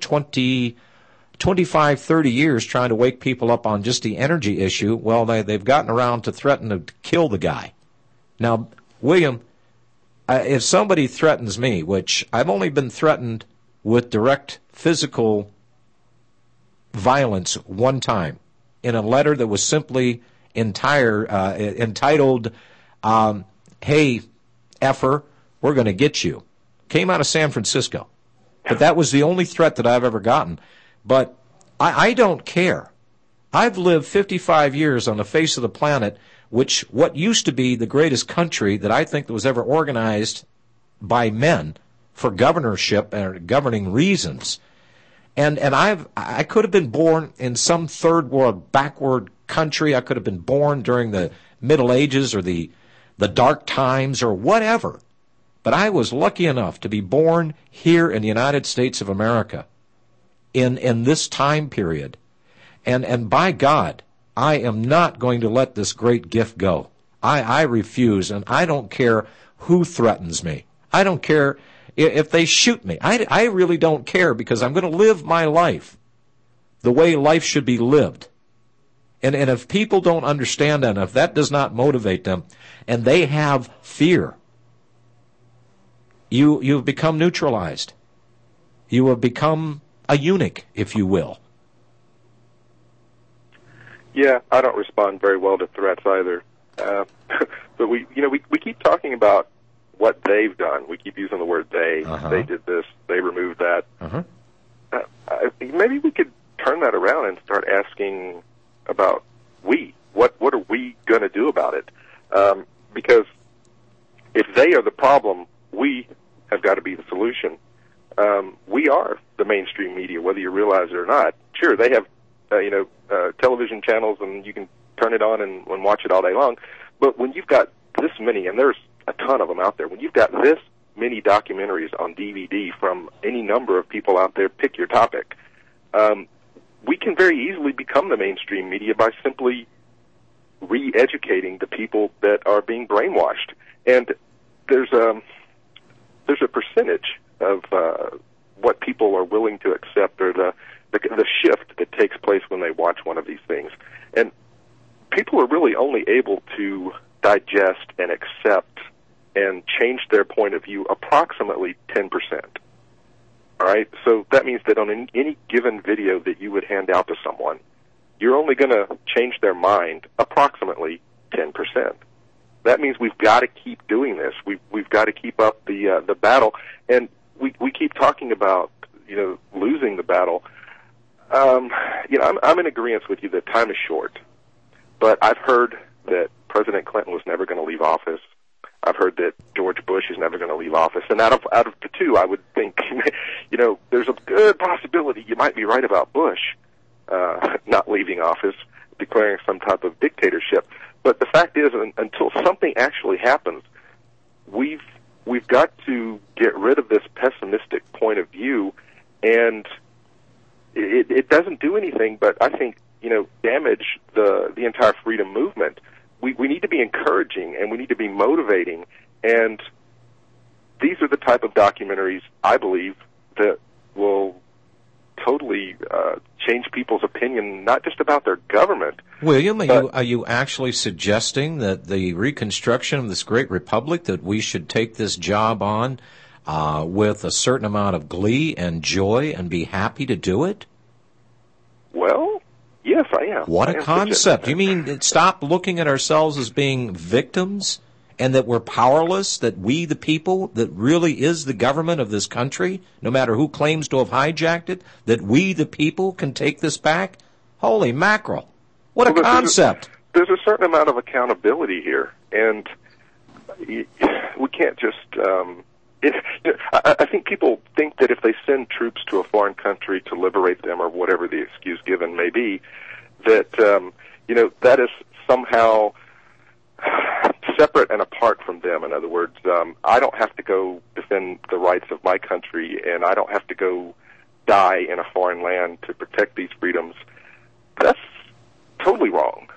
25, 30 years trying to wake people up on just the energy issue. Well, they've gotten around to threaten to kill the guy. Now, William, if somebody threatens me, which I've only been threatened with direct physical violence one time, in a letter that was simply entitled, hey, effer, we're going to get you. Came out of San Francisco. But that was the only threat that I've ever gotten. But I don't care. I've lived 55 years on the face of the planet, what used to be the greatest country that I think that was ever organized by men for governorship and governing reasons. And I could have been born in some third world backward country. I could have been born during the Middle Ages or the dark times or whatever. But I was lucky enough to be born here in the United States of America in this time period. And by God, I am not going to let this great gift go. I refuse, and I don't care who threatens me. I don't care if they shoot me. I really don't care, because I'm going to live my life the way life should be lived. And if people don't understand that, and if that does not motivate them, and they have fear, you've become neutralized. You have become a eunuch, if you will. Yeah, I don't respond very well to threats either. But we keep talking about what they've done. We keep using the word they. Uh-huh. They did this. They removed that. Uh-huh. Maybe we could turn that around and start asking about we. What are we going to do about it? Because if they are the problem, we have got to be the solution. We are the mainstream media, whether you realize it or not. Sure, they have television channels, and you can turn it on and watch it all day long. But when you've got this many, and there's a ton of them out there, when you've got this many documentaries on DVD from any number of people out there, pick your topic, we can very easily become the mainstream media by simply re-educating the people that are being brainwashed. And there's a percentage of what people are willing to accept, or the shift that takes place when they watch one of these things. And people are really only able to digest and accept and change their point of view approximately 10%. All right? So that means that on any given video that you would hand out to someone, you're only going to change their mind approximately 10%. That means we've got to keep doing this. We've got to keep up the battle. And we keep talking about, losing the battle. I'm in agreement with you that time is short. But I've heard that President Clinton was never going to leave office. I've heard that George Bush is never going to leave office. And out of the two, I would think, there's a good possibility you might be right about Bush not leaving office, declaring some type of dictatorship. But the fact is, until something actually happens, we've got to get rid of this pessimistic point of view, and it doesn't do anything but, I think, damage the entire freedom movement. We need to be encouraging, and we need to be motivating, And these are the type of documentaries, I believe, that will totally change people's opinion, not just about their government. William, are you actually suggesting that the reconstruction of this great republic, that we should take this job on with a certain amount of glee and joy and be happy to do it? Well, yes, I am. What a concept. You mean stop looking at ourselves as being victims and that we're powerless, that we, the people, that really is the government of this country, no matter who claims to have hijacked it, that we, the people, can take this back? Holy mackerel. What a concept. There's a certain amount of accountability here, and we can't just... I think people think that if they send troops to a foreign country to liberate them, or whatever the excuse given may be, that that is somehow separate and apart from them. In other words, I don't have to go defend the rights of my country, and I don't have to go die in a foreign land to protect these freedoms. That's totally wrong.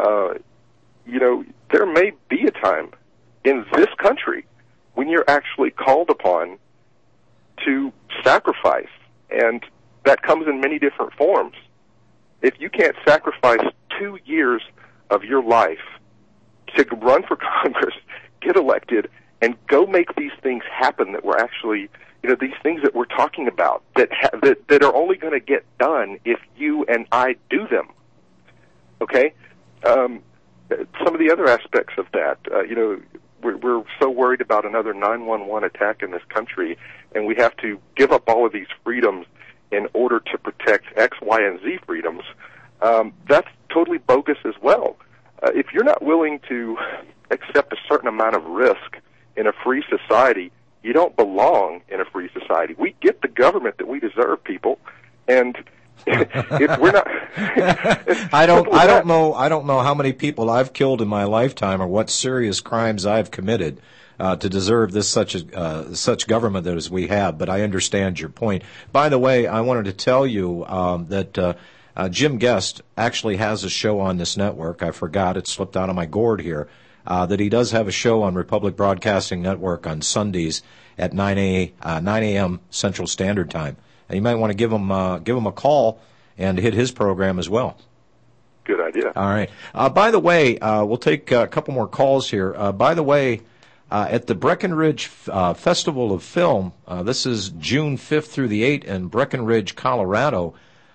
There may be a time in this country when you're actually called upon to sacrifice, and that comes in many different forms. If you can't sacrifice 2 years of your life to run for Congress, get elected, and go make these things happen that we're actually, these things that we're talking about, that are only going to get done if you and I do them. Okay? Some of the other aspects of that, we're so worried about another 9/11 attack in this country, and we have to give up all of these freedoms in order to protect X, Y, and Z freedoms. That's totally bogus as well. If you're not willing to accept a certain amount of risk in a free society, you don't belong in a free society. We get the government that we deserve, people, and if we're not, I don't know how many people I've killed in my lifetime or what serious crimes I've committed to deserve this such government as we have. But I understand your point. By the way, I wanted to tell you that Jim Guest actually has a show on this network. I forgot, it slipped out of my gourd here. That he does have a show on Republic Broadcasting Network on Sundays at 9 a.m. Central Standard Time. And you might want to give him a call and hit his program as well. Good idea. All right. By the way, we'll take a couple more calls here. By the way, at the Breckenridge Festival of Film, this is June 5th through the 8th in Breckenridge, Colorado.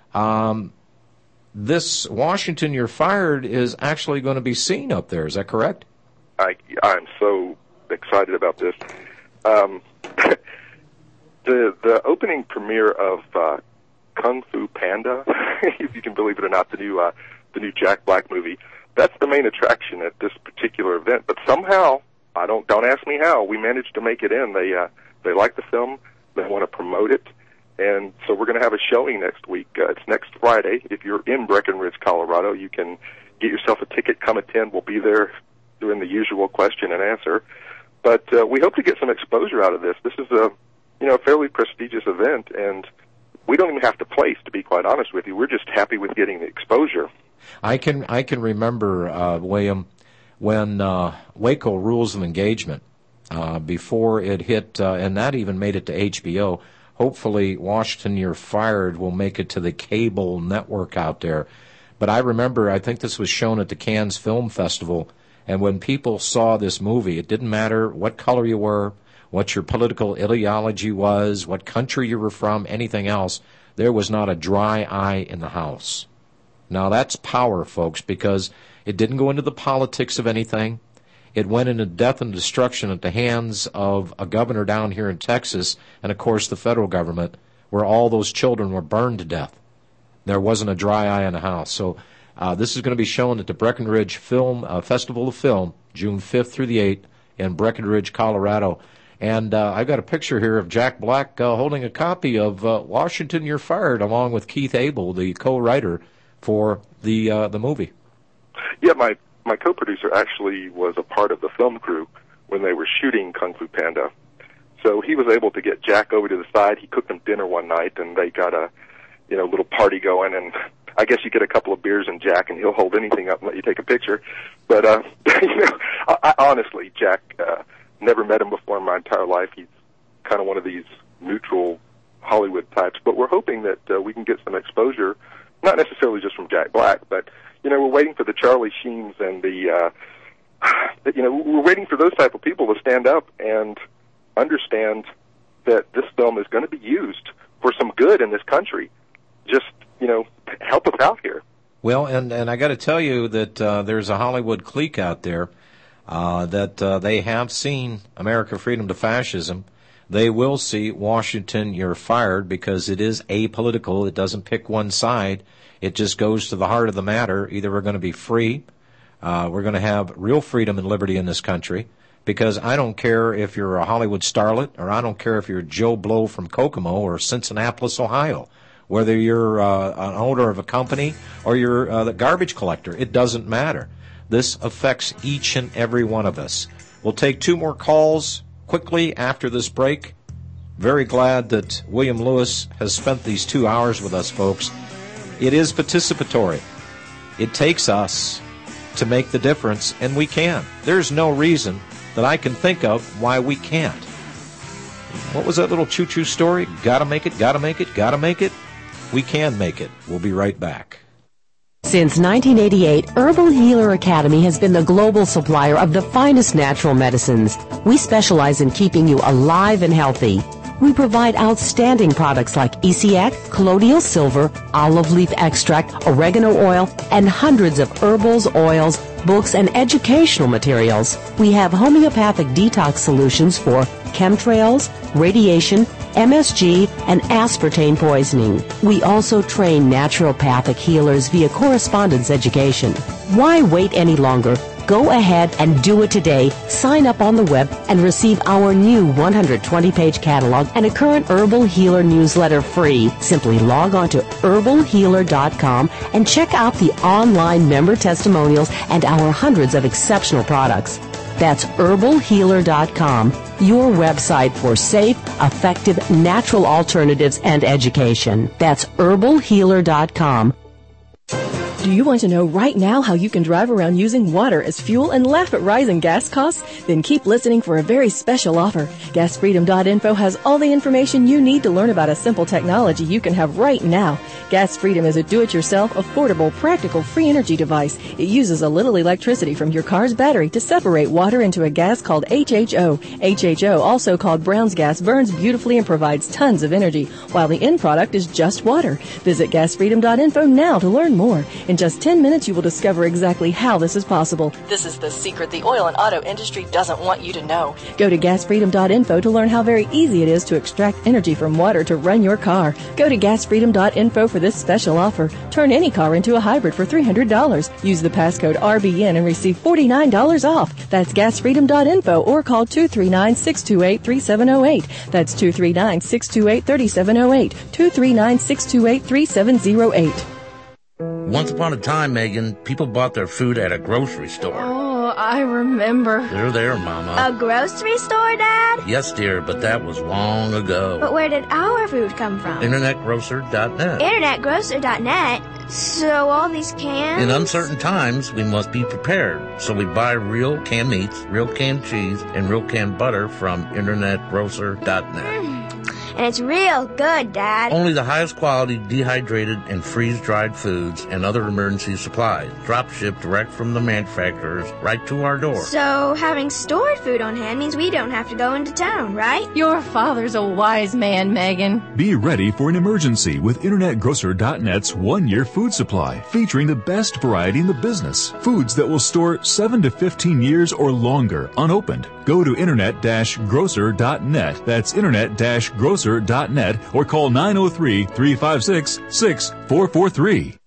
This Washington You're Fired is actually going to be seen up there. Is that correct? I'm so excited about this. The opening premiere of Kung Fu Panda, if you can believe it or not, the new Jack Black movie, that's the main attraction at this particular event. But somehow, don't ask me how, we managed to make it in. They like the film, they want to promote it, and so we're going to have a showing next week. It's next Friday. If you're in Breckenridge, Colorado, you can get yourself a ticket, come attend. We'll be there doing the usual question and answer. But we hope to get some exposure out of this. This is a fairly prestigious event, and we don't even have to place, to be quite honest with you. We're just happy with getting the exposure. I can remember, William, when Waco Rules of Engagement, before it hit, and that even made it to HBO. Hopefully, Washington You're Fired will make it to the cable network out there. But I remember, I think this was shown at the Cannes Film Festival, and when people saw this movie, it didn't matter what color you were, what your political ideology was, what country you were from, anything else, there was not a dry eye in the house. Now that's power, folks, because it didn't go into the politics of anything. It went into death and destruction at the hands of a governor down here in Texas, and of course the federal government, where all those children were burned to death. There wasn't a dry eye in the house. So this is going to be shown at the Breckenridge Festival of Film, June 5th through the 8th in Breckenridge, Colorado. And I've got a picture here of Jack Black holding a copy of Washington You're Fired, along with Keith Abel, the co-writer for the movie. Yeah, my co-producer actually was a part of the film crew when they were shooting Kung Fu Panda. So he was able to get Jack over to the side. He cooked them dinner one night, and they got a little party going. And I guess you get a couple of beers in Jack, and he'll hold anything up and let you take a picture. But I honestly, Jack never met him before in my entire life. He's kind of one of these neutral Hollywood types, but we're hoping that we can get some exposure, not necessarily just from Jack Black, but, you know, we're waiting for the Charlie Sheens and the, you know, we're waiting for those type of people to stand up and understand that this film is going to be used for some good in this country. Just, you know, help us out here. Well, and I got to tell you that there's a Hollywood clique out there that they have seen America Freedom to Fascism. They will see Washington, You're Fired, because it is apolitical. It doesn't pick one side. It just goes to the heart of the matter. Either we're going to be free, we're going to have real freedom and liberty in this country, because I don't care if you're a Hollywood starlet, or I don't care if you're Joe Blow from Kokomo or Cincinnati, Ohio, whether you're an owner of a company or you're the garbage collector. It doesn't matter. This affects each and every one of us. We'll take 2 more calls quickly after this break. Very glad that William Lewis has spent these 2 hours with us, folks. It is participatory. It takes us to make the difference, and we can. There's no reason that I can think of why we can't. What was that little choo-choo story? Gotta make it, gotta make it, gotta make it. We can make it. We'll be right back. Since 1988, Herbal Healer Academy has been the global supplier of the finest natural medicines. We specialize in keeping you alive and healthy. We provide outstanding products like ECX, colloidal silver, olive leaf extract, oregano oil, and hundreds of herbals, oils, books, and educational materials. We have homeopathic detox solutions for chemtrails, radiation, MSG, and aspartame poisoning. We also train naturopathic healers via correspondence education. Why wait any longer? Go ahead and do it today. Sign up on the web and receive our new 120-page catalog and a current Herbal Healer newsletter free. Simply log on to herbalhealer.com and check out the online member testimonials and our hundreds of exceptional products. That's herbalhealer.com, your website for safe, effective, natural alternatives and education. That's herbalhealer.com. Do you want to know right now how you can drive around using water as fuel and laugh at rising gas costs? Then keep listening for a very special offer. GasFreedom.info has all the information you need to learn about a simple technology you can have right now. Gas Freedom is a do-it-yourself, affordable, practical, free energy device. It uses a little electricity from your car's battery to separate water into a gas called HHO. HHO, also called Brown's gas, burns beautifully and provides tons of energy, while the end product is just water. Visit GasFreedom.info now to learn more. In just 10 minutes, you will discover exactly how this is possible. This is the secret the oil and auto industry doesn't want you to know. Go to GasFreedom.info to learn how very easy it is to extract energy from water to run your car. Go to GasFreedom.info for this special offer. Turn any car into a hybrid for $300. Use the passcode RBN and receive $49 off. That's GasFreedom.info or call 239-628-3708. That's 239-628-3708. 239-628-3708. Once upon a time, Megan, people bought their food at a grocery store. Oh, I remember. There, Mama. A grocery store, Dad? Yes, dear, but that was long ago. But where did our food come from? InternetGrocer.net. InternetGrocer.net? So all these cans? In uncertain times, we must be prepared. So we buy real canned meats, real canned cheese, and real canned butter from InternetGrocer.net. And it's real good, Dad. Only the highest quality dehydrated and freeze-dried foods and other emergency supplies. Drop shipped direct from the manufacturers right to our door. So having stored food on hand means we don't have to go into town, right? Your father's a wise man, Megan. Be ready for an emergency with InternetGrocer.net's 1-year food supply, featuring the best variety in the business. Foods that will store 7 to 15 years or longer, unopened. Go to Internet-Grocer.net. That's Internet-Grocer.net or call 903-356-6443.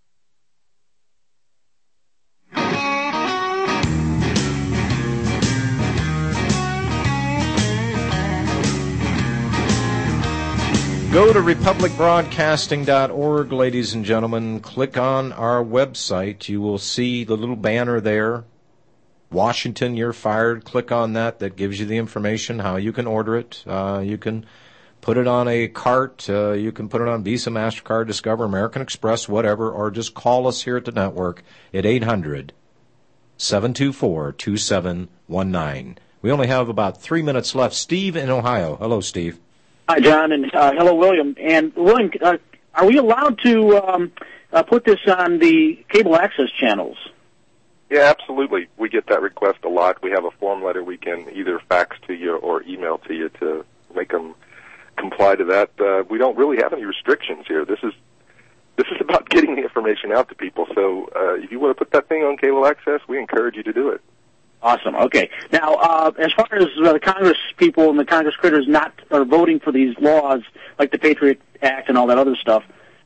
Go to republicbroadcasting.org, ladies and gentlemen. Click on our website. You will see the little banner there. Washington, You're Fired. Click on that. That gives you the information, how you can order it. You can put it on a cart. You can put it on Visa, MasterCard, Discover, American Express, whatever, or just call us here at the network at 800-724-2719. We only have about 3 minutes left. Steve in Ohio. Hello, Steve. Hi, John, and hello, William. And William, are we allowed to put this on the cable access channels? Yeah, absolutely. We get that request a lot. We have a form letter we can either fax to you or email to you to make them comply to that. We don't really have any restrictions here. This is about getting the information out to people. So if you want to put that thing on cable access, we encourage you to do it. Awesome. Okay. Now, as far as the Congress people and the Congress critters are voting for these laws, like the Patriot Act and all that other stuff,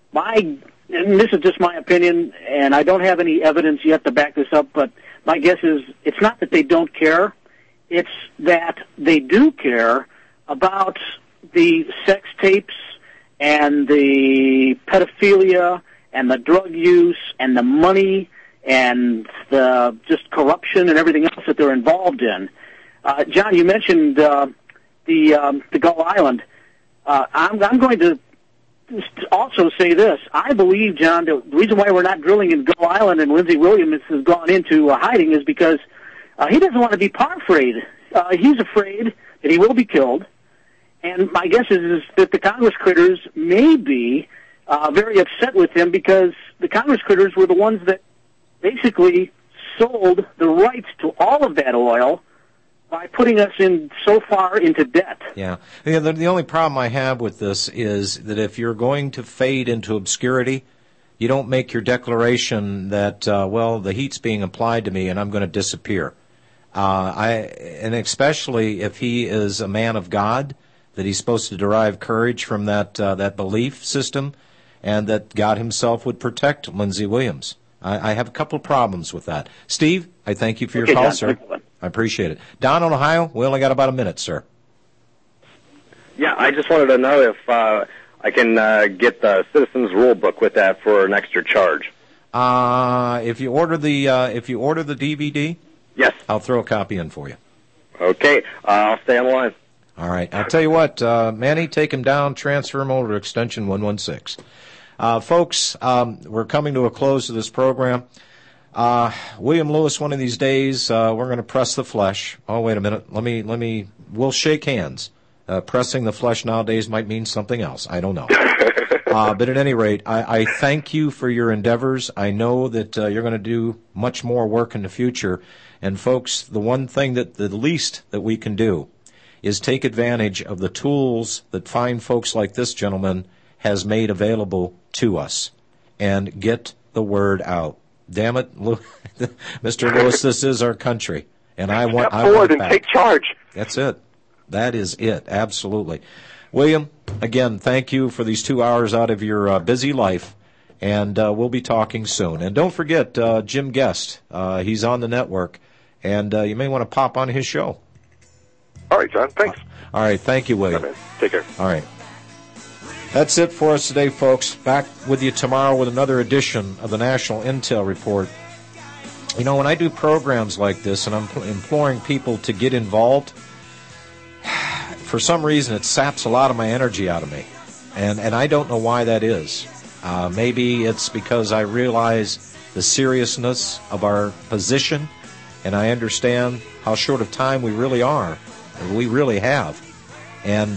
and this is just my opinion, and I don't have any evidence yet to back this up, but my guess is it's not that they don't care. It's that they do care about the sex tapes and the pedophilia and the drug use and the money and the just corruption and everything else that they're involved in. John, you mentioned the Gull Island. I'm going to also say this. I believe, John, the reason why we're not drilling in Gull Island and Lindsey Williams has gone into hiding is because he doesn't want to be afraid. He's afraid that he will be killed. And my guess is that the Congress critters may be very upset with him because the Congress critters were the ones that basically sold the rights to all of that oil by putting us in so far into debt. Yeah. The only problem I have with this is that if you're going to fade into obscurity, you don't make your declaration that, the heat's being applied to me and I'm going to disappear. And especially if he is a man of God, that he's supposed to derive courage from that belief system, and that God himself would protect Lindsey Williams. I have a couple of problems with that. Steve, I thank you for your call, John, sir. I appreciate it. Don in Ohio, we only got about a minute, sir. Yeah, I just wanted to know if I can get the Citizens Rule Book with that for an extra charge. If you order the DVD, yes, I'll throw a copy in for you. Okay, I'll stay on the line. All right. I'll tell you what, Manny, take him down, transfer him over to extension 116. Folks, we're coming to a close of this program. William Lewis, one of these days, we're going to press the flesh. Oh, wait a minute. We'll shake hands. Pressing the flesh nowadays might mean something else. I don't know. But at any rate, I thank you for your endeavors. I know that you're going to do much more work in the future. And folks, the one thing the least that we can do is take advantage of the tools that fine folks like this gentleman has made available to us and get the word out. Damn it, Mr. Lewis, this is our country, and I want it back. Take charge. That's it. That is it. Absolutely. William, again, thank you for these 2 hours out of your busy life, and we'll be talking soon. And don't forget Jim Guest. He's on the network, and you may want to pop on his show. All right, John. Thanks. All right. Thank you, William. Right, take care. All right. That's it for us today, folks. Back with you tomorrow with another edition of the National Intel Report. You know, when I do programs like this and I'm imploring people to get involved, for some reason it saps a lot of my energy out of me. And I don't know why that is. Maybe it's because I realize the seriousness of our position, and I understand how short of time we really are. We really have. And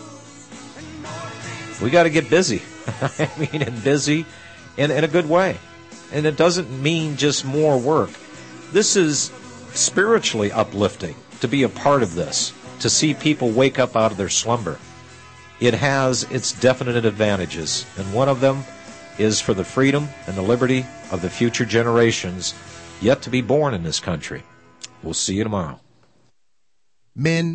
we got to get busy. I mean, and busy in a good way. And it doesn't mean just more work. This is spiritually uplifting to be a part of this, to see people wake up out of their slumber. It has its definite advantages, and one of them is for the freedom and the liberty of the future generations yet to be born in this country. We'll see you tomorrow. Men